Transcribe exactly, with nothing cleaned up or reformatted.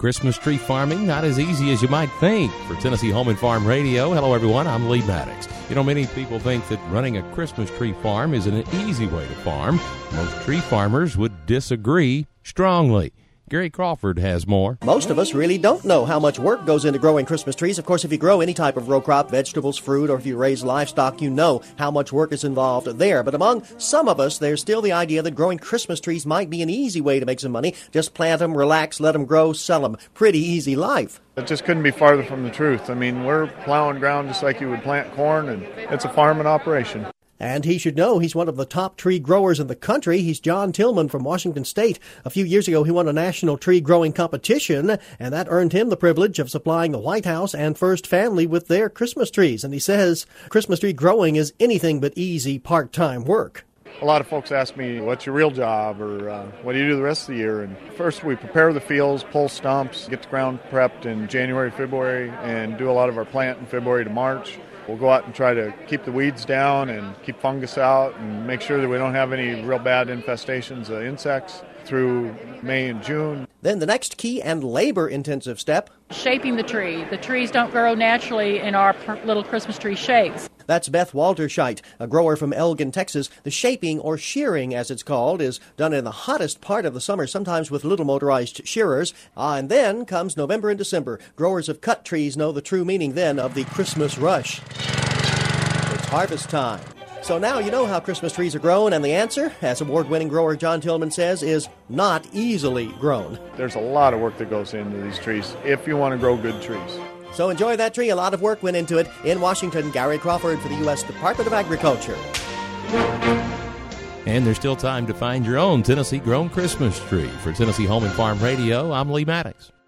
Christmas tree farming, not as easy as you might think. For Tennessee Home and Farm Radio, hello everyone, I'm Lee Maddox. You know, many people think that running a Christmas tree farm is an easy way to farm. Most tree farmers would disagree strongly. Gary Crawford has more. Most of us really don't know how much work goes into growing Christmas trees. Of course, if you grow any type of row crop, vegetables, fruit, or if you raise livestock, you know how much work is involved there. But among some of us, there's still the idea that growing Christmas trees might be an easy way to make some money. Just plant them, relax, let them grow, sell them. Pretty easy life. It just couldn't be farther from the truth. I mean, we're plowing ground just like you would plant corn, and it's a farming operation. And he should know he's one of the top tree growers in the country. He's John Tillman from Washington State. A few years ago, he won a national tree growing competition, and that earned him the privilege of supplying the White House and First Family with their Christmas trees. And he says Christmas tree growing is anything but easy part-time work. A lot of folks ask me, what's your real job, or uh, what do you do the rest of the year? And first, we prepare the fields, pull stumps, get the ground prepped in January, February, and do a lot of our plant in February to March. We'll go out and try to keep the weeds down and keep fungus out and make sure that we don't have any real bad infestations of insects through May and June. Then the next key and labor-intensive step: shaping the tree. The trees don't grow naturally in our little Christmas tree shapes. That's Beth Walterscheidt, a grower from Elgin, Texas. The shaping, or shearing as it's called, is done in the hottest part of the summer, sometimes with little motorized shearers. Ah, and then comes November and December. Growers of cut trees know the true meaning then of the Christmas rush. It's harvest time. So now you know how Christmas trees are grown, and the answer, as award-winning grower John Tillman says, is not easily grown. There's a lot of work that goes into these trees if you want to grow good trees. So enjoy that tree. A lot of work went into it. In Washington, Gary Crawford for the U S Department of Agriculture. And there's still time to find your own Tennessee-grown Christmas tree. For Tennessee Home and Farm Radio, I'm Lee Maddox.